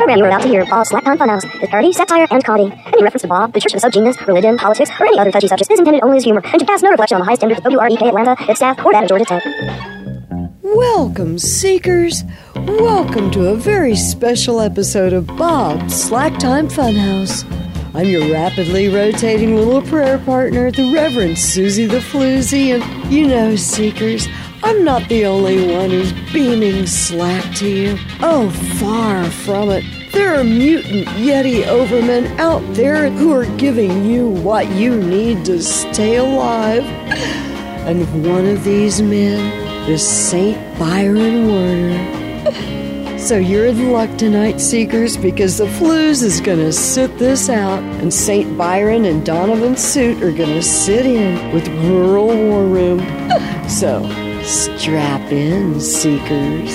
program you are about to hear, Bob's Slack Time Funhouse, is parody, satire, and comedy. Any reference to Bob, the Church of the Sub-Genius, religion, politics, or any other touchy subject is intended only as humor and to cast no reflection on the high standards of WREK Atlanta, its staff, or that of Georgia Tech. Welcome, Seekers. Welcome to a very special episode of Bob's Slack Time Funhouse. I'm your rapidly rotating little prayer partner, the Reverend Susie the Floozy, and you know, Seekers, I'm not the only one who's beaming slack to you. Oh, far from it. There are mutant Yeti Overmen out there who are giving you what you need to stay alive. And one of these men is St. Byron Werner. So you're in luck tonight, Seekers, because the Flues is going to sit this out, and St. Byron and Donovan Suit are going to sit in with Rural War Room. So strap in, Seekers.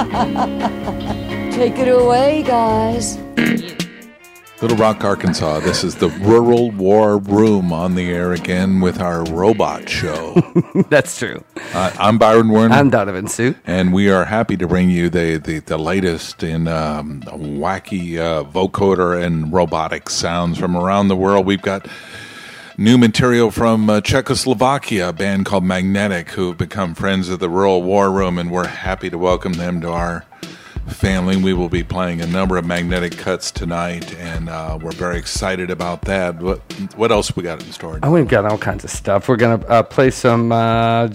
Take it away, guys. Little Rock, Arkansas. This is the Rural War Room on the air again with our robot show. That's true. I'm Byron Werner. I'm Donovan Suit. And we are happy to bring you the latest in wacky vocoder and robotic sounds from around the world. We've got new material from Czechoslovakia, a band called Magnetic, who have become friends of the Rural War Room, and we're happy to welcome them to our family. We will be playing a number of Magnetic cuts tonight, and we're very excited about that. What else we got in store? Oh, we've got all kinds of stuff. We're going to play some, some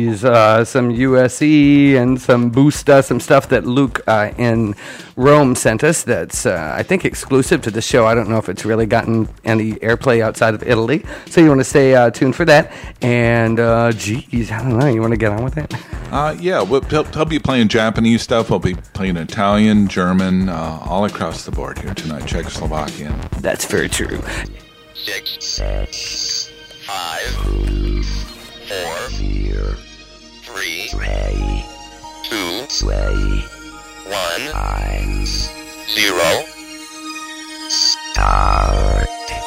USE and some Busta, some stuff that Luke in Rome sent us that's, I think, exclusive to the show. I don't know if it's really gotten any airplay outside of Italy. So you want to stay tuned for that. And, I don't know. You want to get on with it? Yeah, he'll be playing Japanese stuff. We'll be playing Italian, German, all across the board here tonight. Czechoslovakian. That's very true. 6, 5, 4, 3, 2, 1, 0. Start.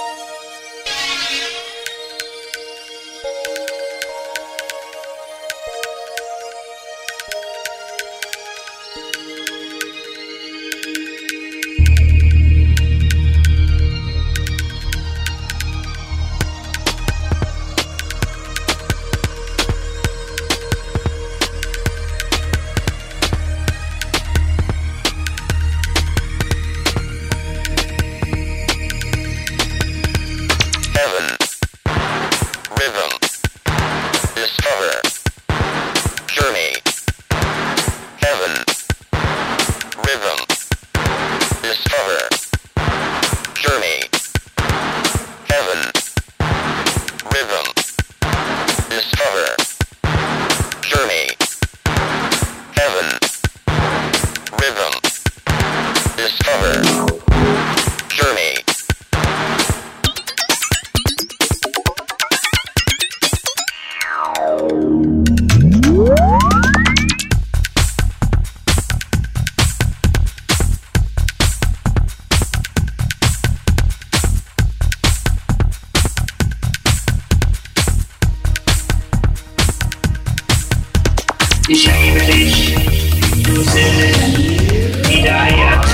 Ich liebe dich, du Seele, Hidayat.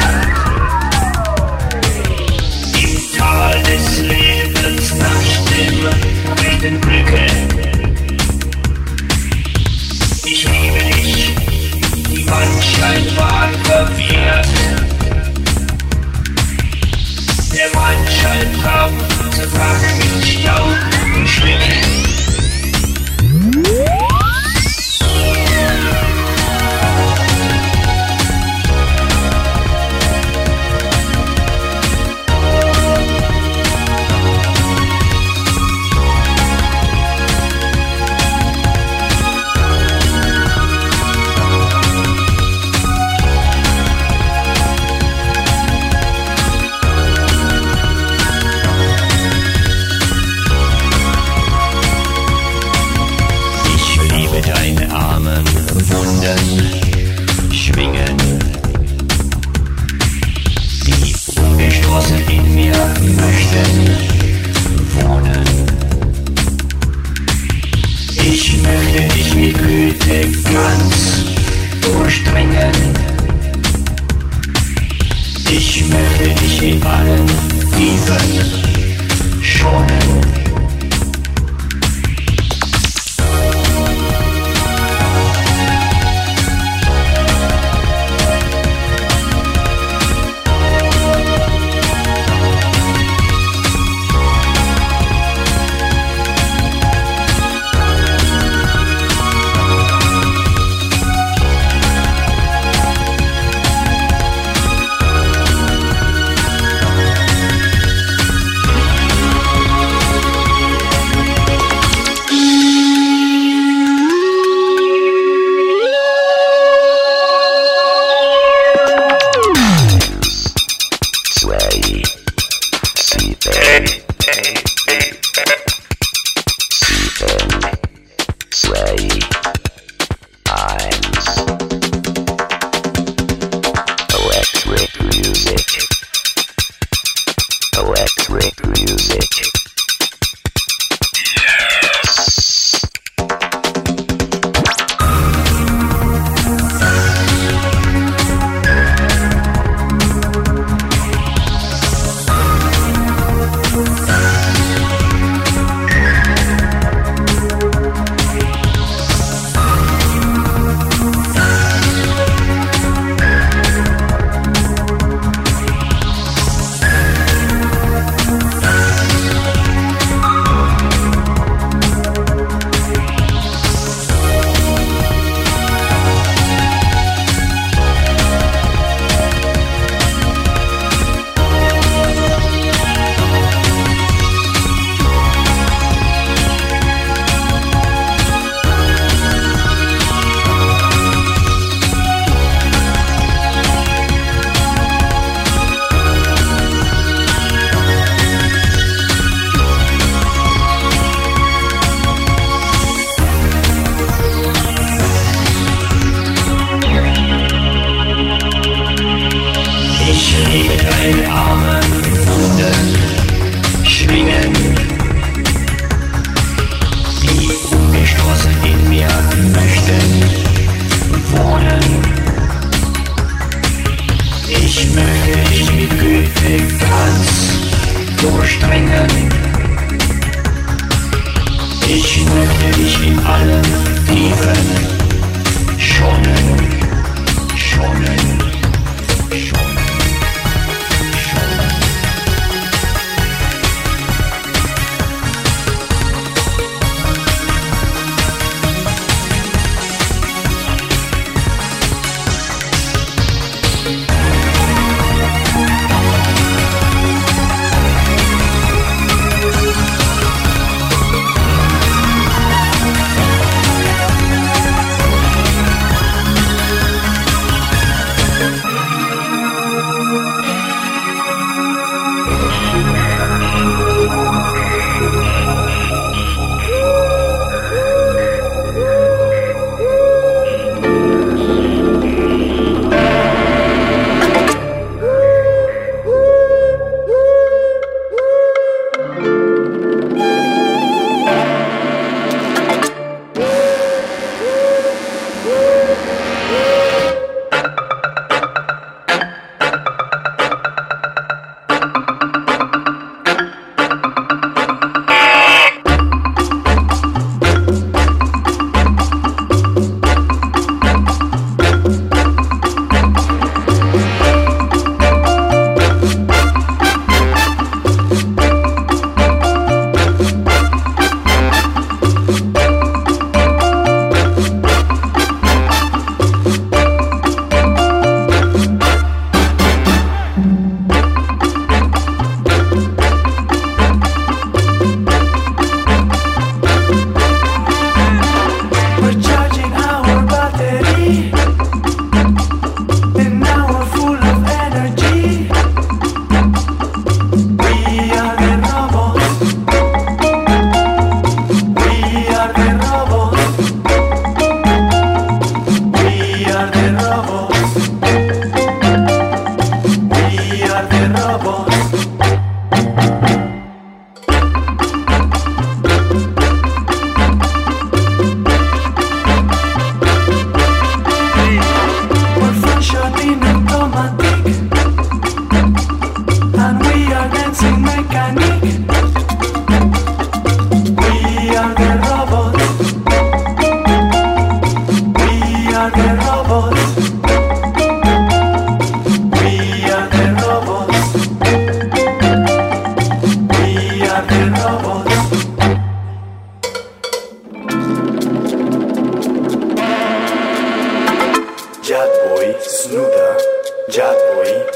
Im Tal des Lebens nach dem wilden Brücke. Ich liebe dich, die Wandscheinbahn verwirrt. Der Wandscheintraum zerbrach mit Staub und Schlicken. Ich möchte dich in allen Tiefen schonen.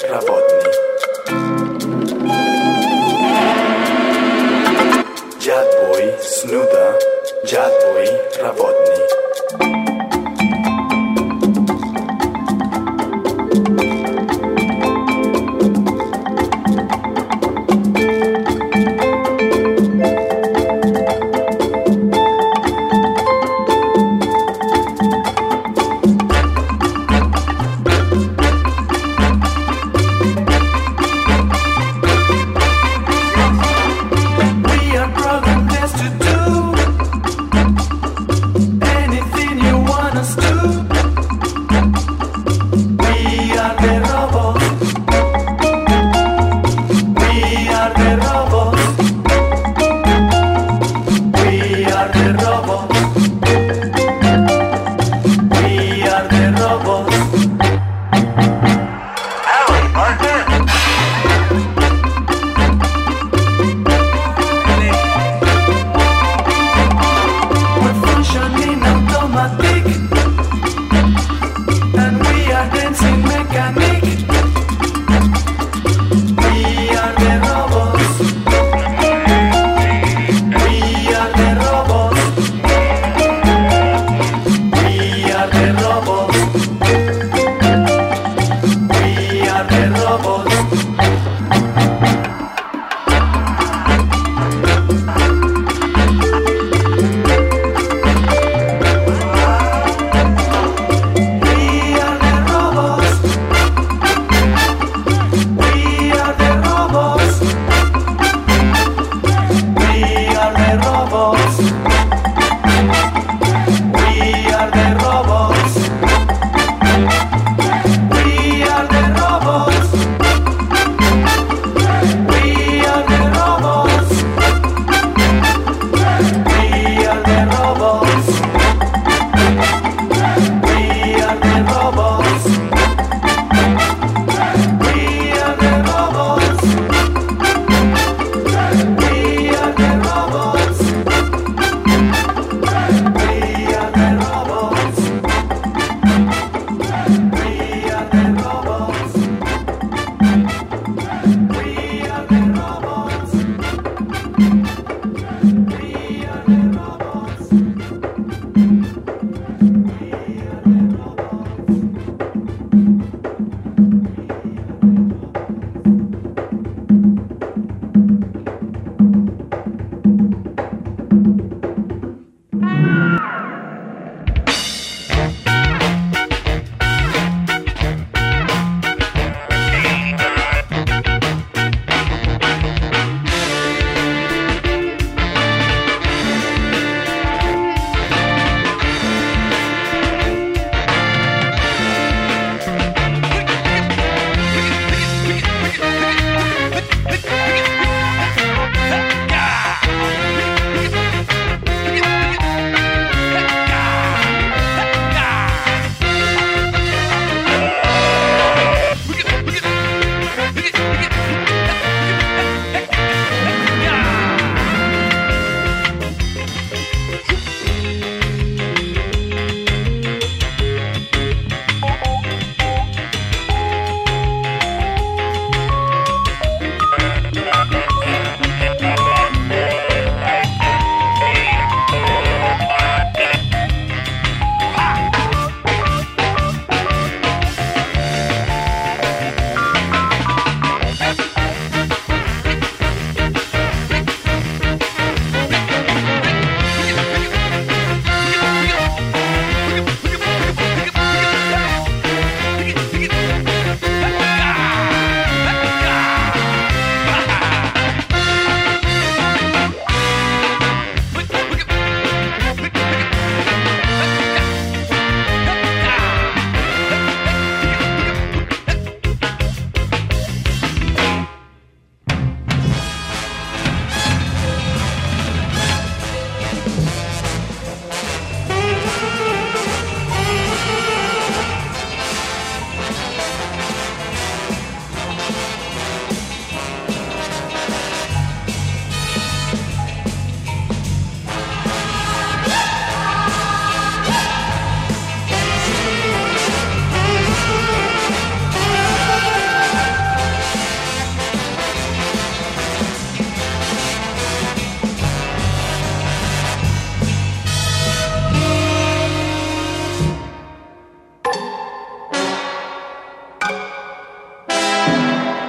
Rawodni. Dziad mój snuda, dziad mój Rawodni. Robots.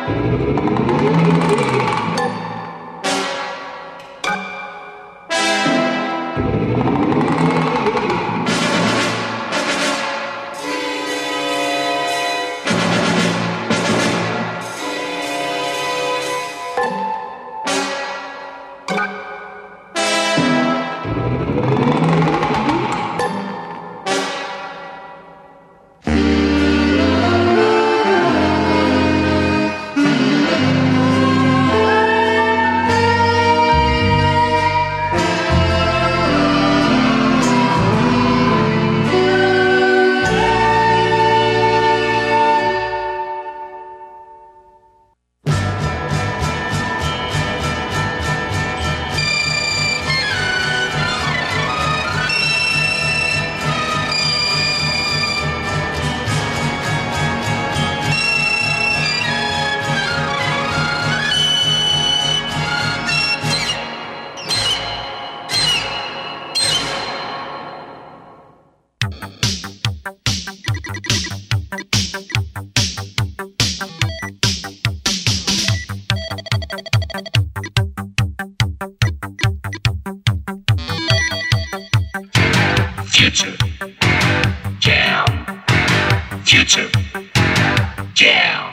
Future Jam. Future Jam.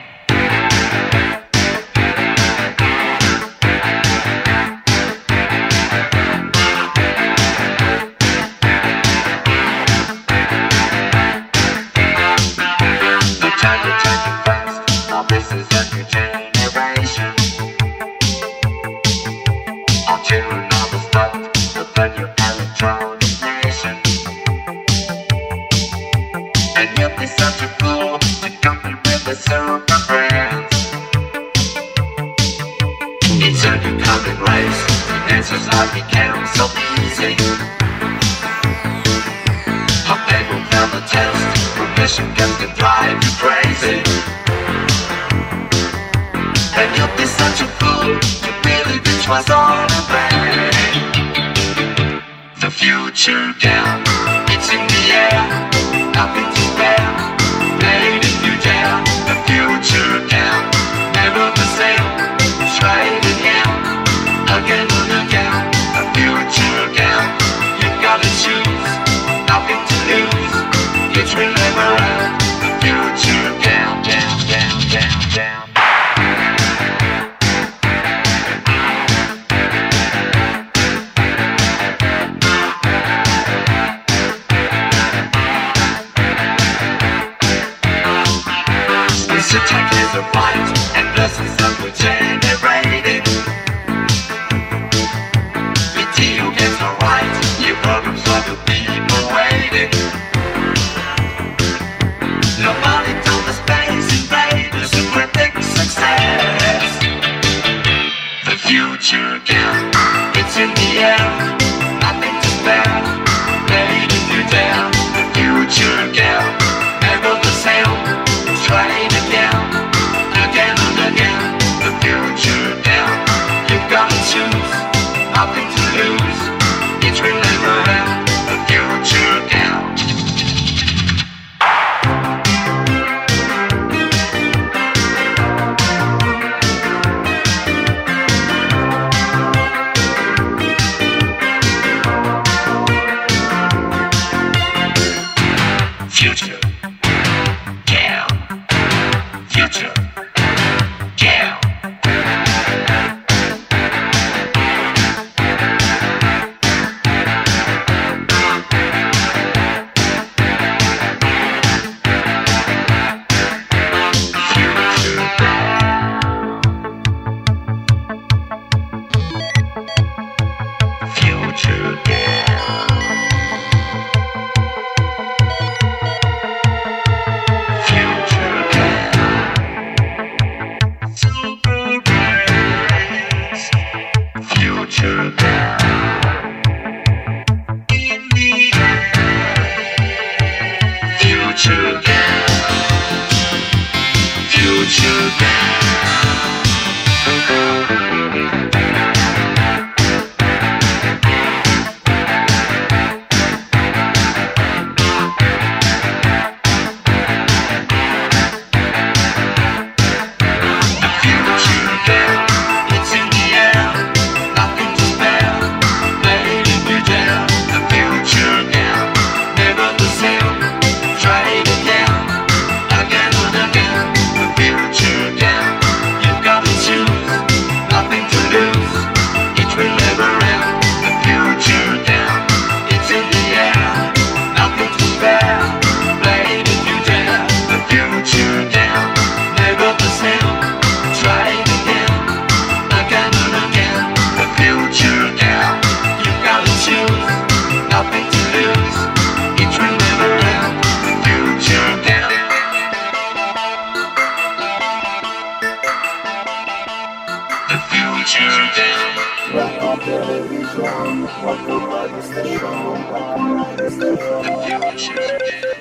The time to take it fast. Now this is a new generation. Until another start, the new electronic nation. And you'll be such a fool to compete with the super brands. It's a new coming race. The answers are become so easy. How they will fail the test. Permission can drive you crazy. And you'll be such a fool to believe it was all a plan. The future down, it's in the air. Nothing to spare, letting you down. The future down, never the same. Try it again, again and again. The future down, you gotta choose. Nothing to lose, it's will never end. The future down, down, down, down, down. This attack is a right, and blessings that we're generating. Video games are right, new programs for the people waiting. Nobody told the space invaders to predict success. The future down, it's in the air. Nothing to spare, letting you down. The future down, never the same. Try it again, again and again. The future down, you've gotta choose. Nothing to lose, it will never end. The future down. future down. The future down.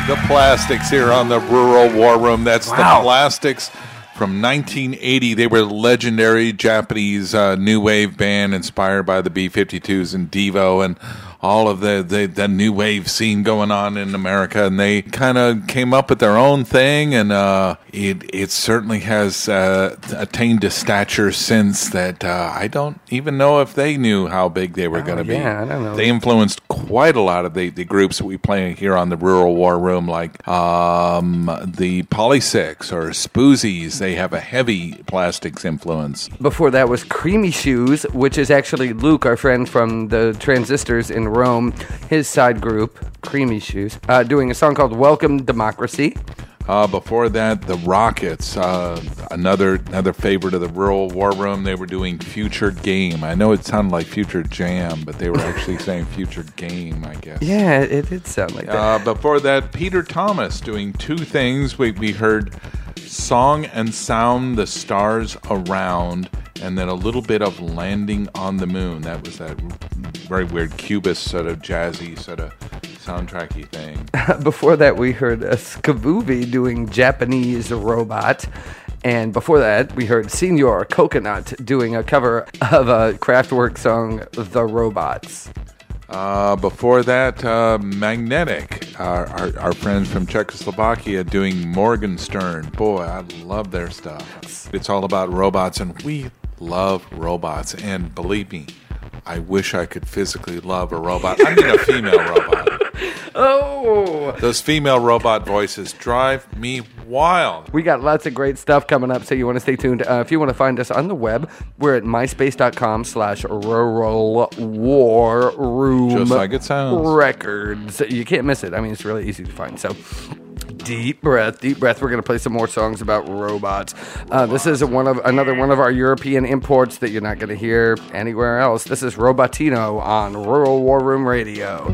The Plastics here on the Rural War Room. That's Wow. the Plastics from 1980. They were legendary Japanese new wave band inspired by the B-52s and Devo and all of the new wave scene going on in America. And they kind of came up with their own thing, and it certainly has attained a stature since that I don't even know if they knew how big they were going to be. Yeah, I don't know. They influenced quite a lot of the groups that we play here on the Rural War Room, like the Polysix or Spoozies. They have a heavy Plastics influence. Before that was Creamy Shoes, which is actually Luke, our friend from the Transistors in Rome, his side group, Creamy Shoes, doing a song called Welcome Democracy. Before that, the Rockets, another favorite of the Rural War Room. They were doing Future Game. I know it sounded like Future Jam, but they were actually saying Future Game, I guess. Yeah, it did sound like that. Before that, Peter Thomas doing two things. We heard Song and Sound, The Stars Around, and then a little bit of Landing on the Moon. That was that very weird Cubist sort of jazzy sort of soundtracky thing. Before that, we heard Skavuvi doing Japanese Robot. And before that, we heard Senor Coconut doing a cover of a Kraftwerk song, The Robots. Before that, Magnetic, our friends from Czechoslovakia doing Morgenstern. Boy, I love their stuff. It's all about robots, and we love robots. And believe me, I wish I could physically love a robot. I mean a female robot. Oh! Those female robot voices drive me wild. We got lots of great stuff coming up, so you want to stay tuned. If you want to find us on the web, we're at myspace.com/Rural War Room. Just like it sounds. Records. You can't miss it. I mean, it's really easy to find. So, deep breath. We're going to play some more songs about robots. This is another one of our European imports that you're not going to hear anywhere else. This is Robottino on Rural War Room Radio.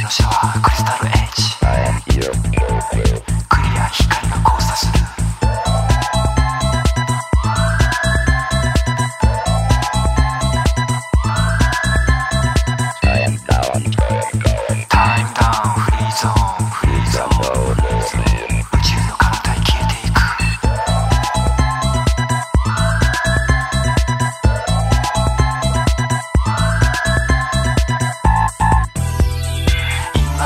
のシャワークリスタルエッジクリア光が交差するタイムダウンフリーゾーンフリーゾーン宇宙の彼方へ消えていく今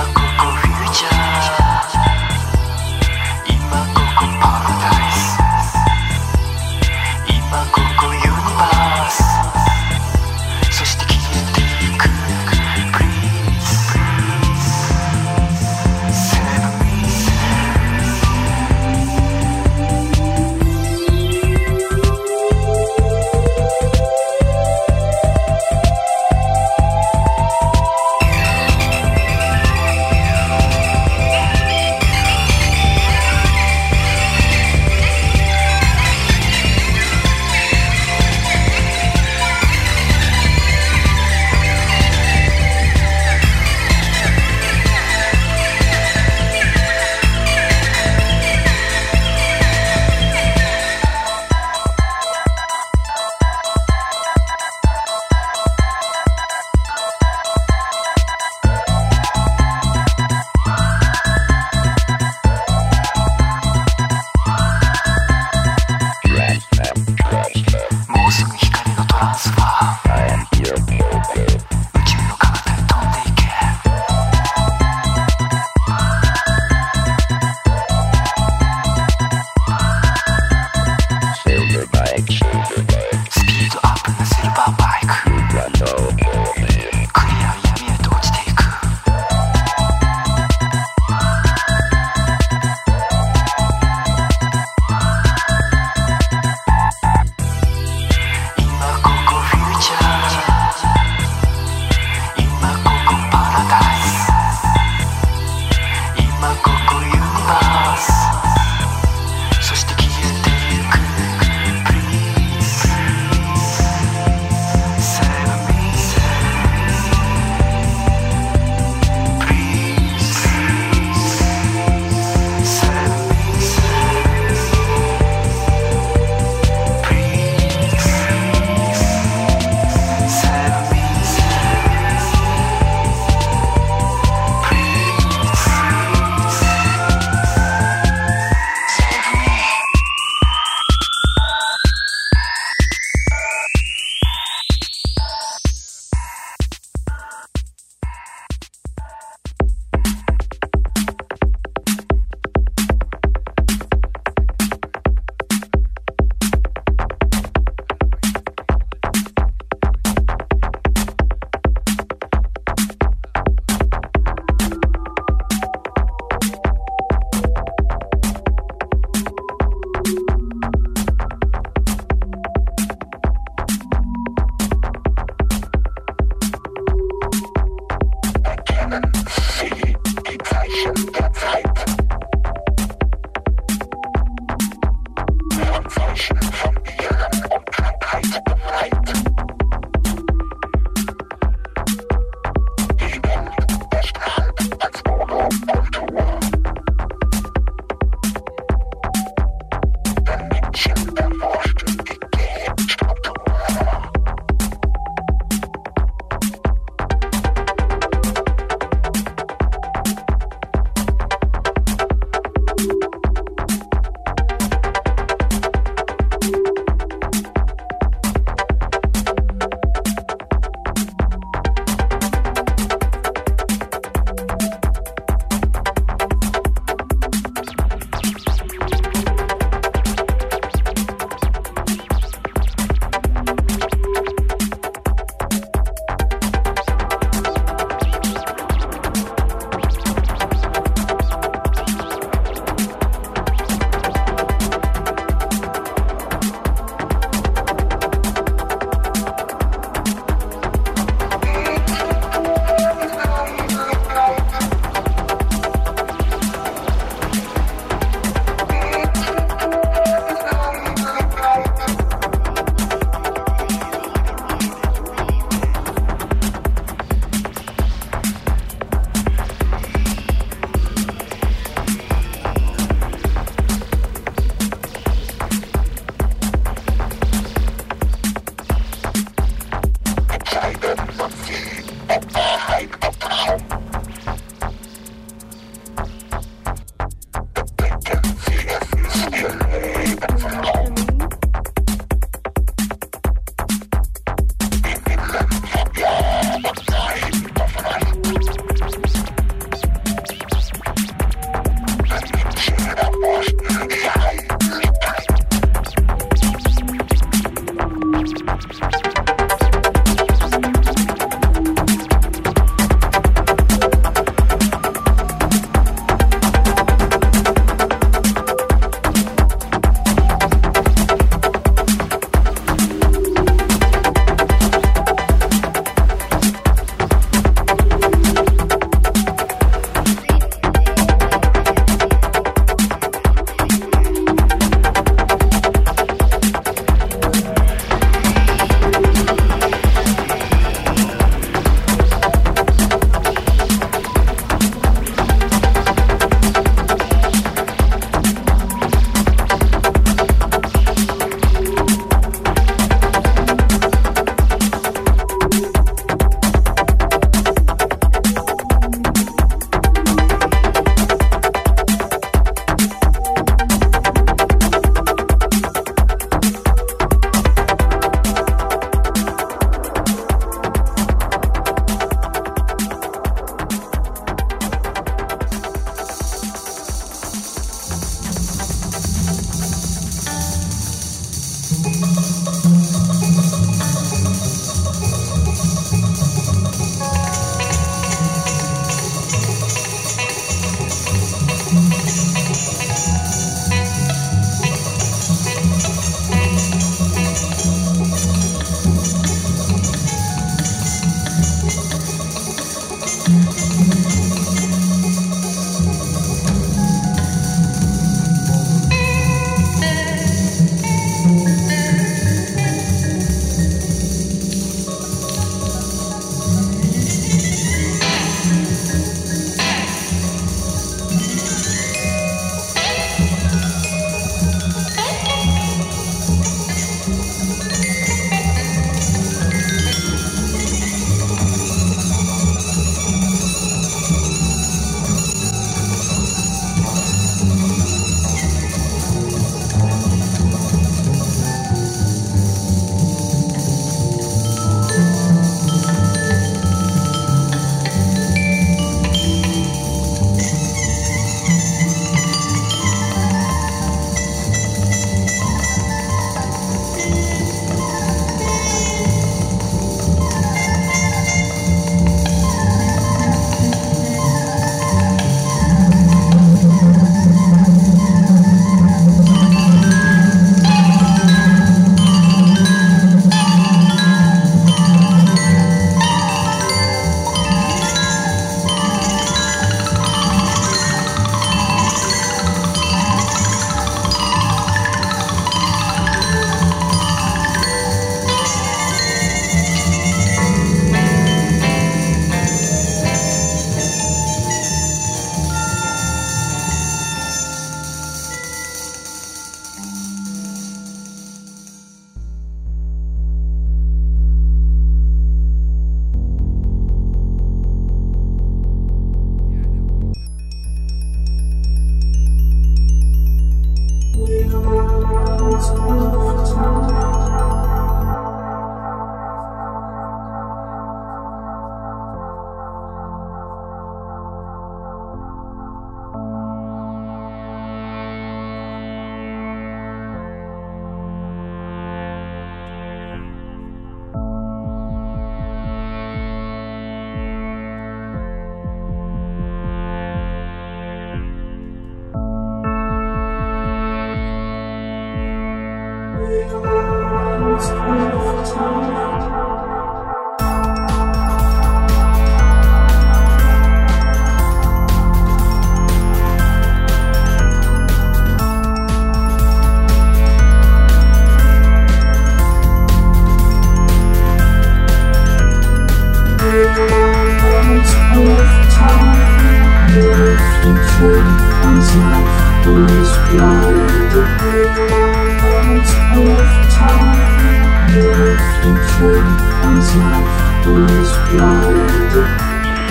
future comes life is blind. Once of time, the future comes life is blind.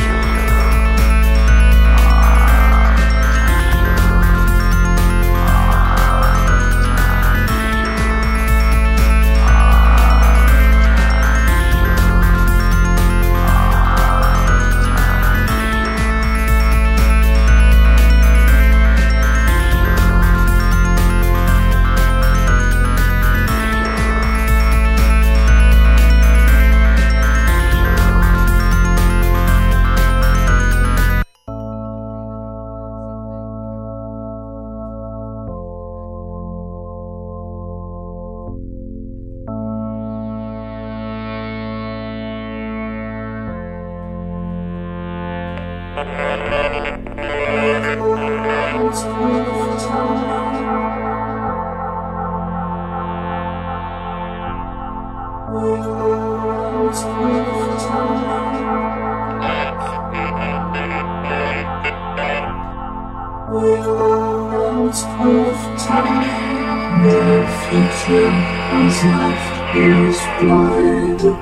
The future as life is blind.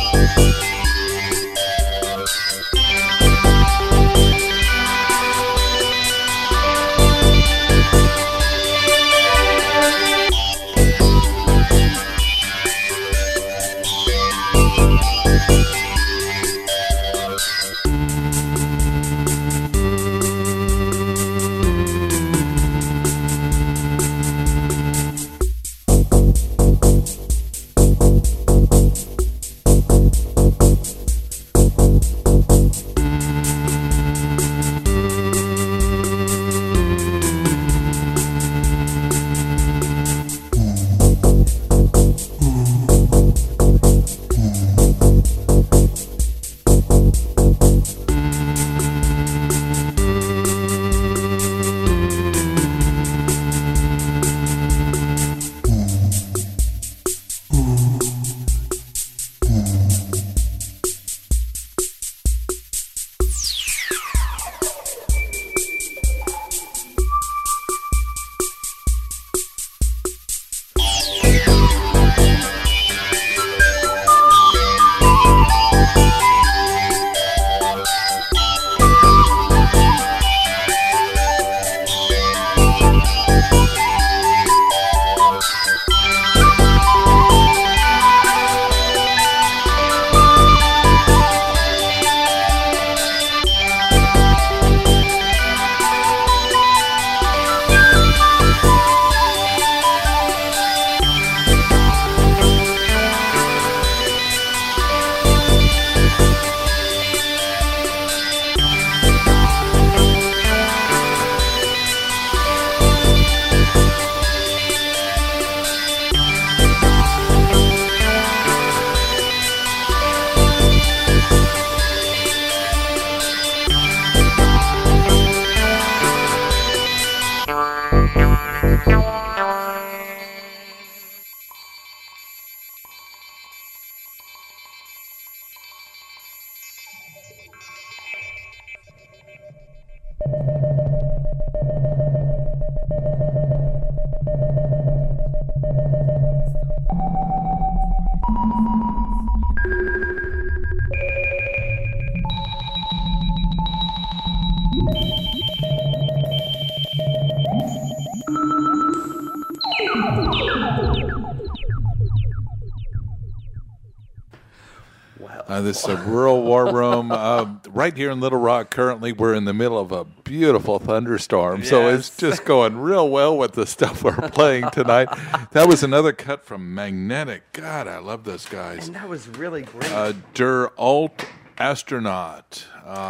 This is a rural war room right here in Little Rock. Currently, we're in the middle of a beautiful thunderstorm, so it's just going real well with the stuff we're playing tonight. That was another cut from Magnetic. God, I love those guys. And that was really great. Der Alt Astronaut.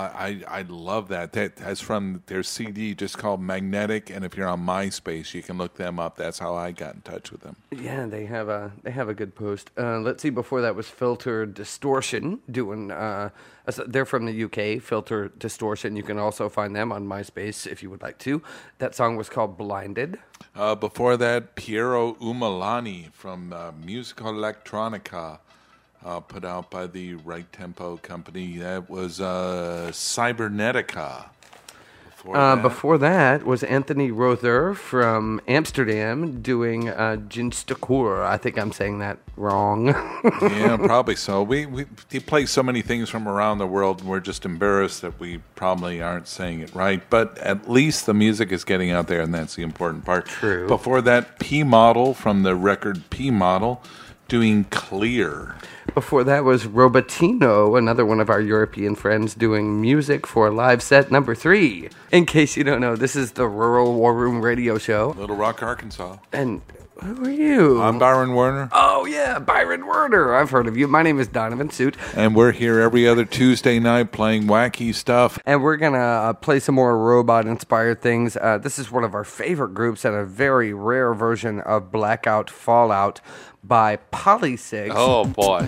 I love that. That's from their CD just called Magnetic, and if you're on MySpace, you can look them up. That's how I got in touch with them. Yeah, they have a good post. Let's see. Before that was Filter Distortion doing. They're from the UK. Filter Distortion. You can also find them on MySpace if you would like to. That song was called Blinded. Before that, Piero Umilani from Musica Electronica. Put out by the Right Tempo Company. That was Cybernetica. Before that was Anthony Rother from Amsterdam doing Jinstakur. I think I'm saying that wrong. Yeah, probably so. We play so many things from around the world, and we're just embarrassed that we probably aren't saying it right. But at least the music is getting out there, and that's the important part. True. Before that, P Model from the record P Model doing Clear. Before that was Robottino, another one of our European friends, doing music for live set number 3. In case you don't know, this is the Rural War Room Radio Show. Little Rock, Arkansas. And who are you? I'm Byron Werner. Oh, yeah, Byron Werner. I've heard of you. My name is Donovan Suit. And we're here every other Tuesday night playing wacky stuff. And we're going to play some more robot-inspired things. This is one of our favorite groups and a very rare version of Blackout Fallout by Polysix. Oh, boy.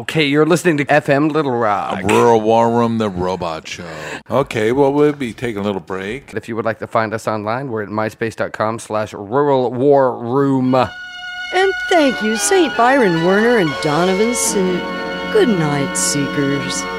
Okay, you're listening to FM Little Rock. Rural War Room, the robot show. Okay, well, we'll be taking a little break. If you would like to find us online, we're at myspace.com/Rural War Room. And thank you, St. Byron Werner and Donovan Suit. Good night, Seekers.